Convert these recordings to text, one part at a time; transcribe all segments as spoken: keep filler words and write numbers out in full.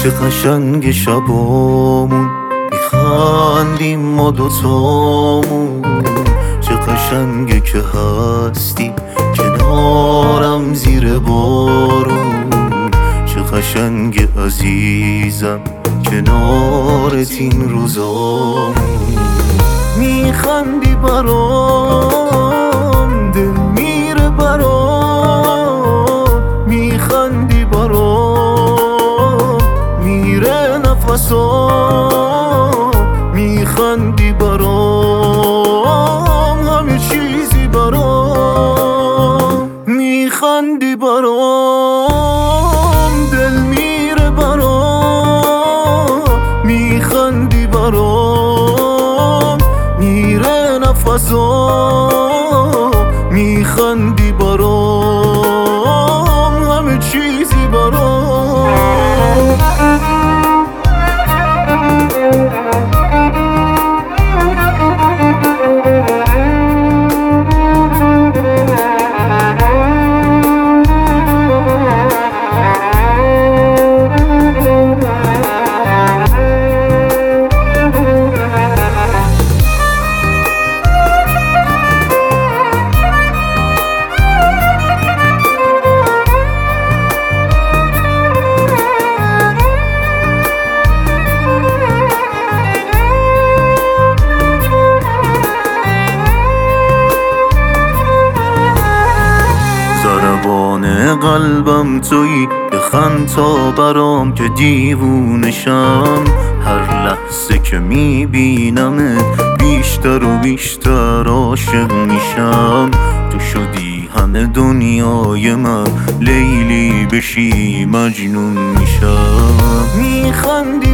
چه قشنگ شبامون میخندیم ما دوتامون، چه قشنگه که هستی کنارم زیر بارون، چه قشنگ عزیزم کنارت این روزامون. میخندی برام، دل میره برام، میخندی برام، میره نفسام، میخندی برام، همه چیزی برام. میخندی برام، دل میره برام، میخندی برام، میره نفسام، میخندی برام، همه چیزی برام. ضربان قلبم تویی، بخند تا برام که دیوونشم. هر لحظه که میبینمت بیشتر و بیشتر عاشق میشم. تو شدی همه دنیای من، لیلی بشی مجنون میشم. میخندی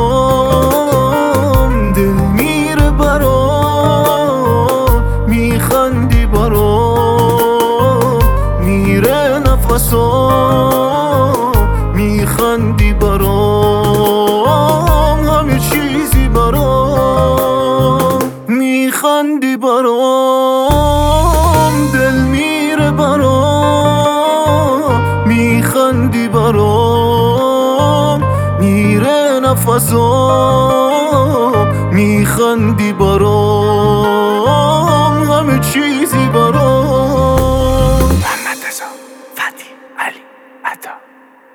برام، دل میره برام، میخندی برام، میره نفسام، میخندی برام، همه چیزی برام. میخندی برام، دل میره برام، میخندی برام، میره نفسام، میخندی برام.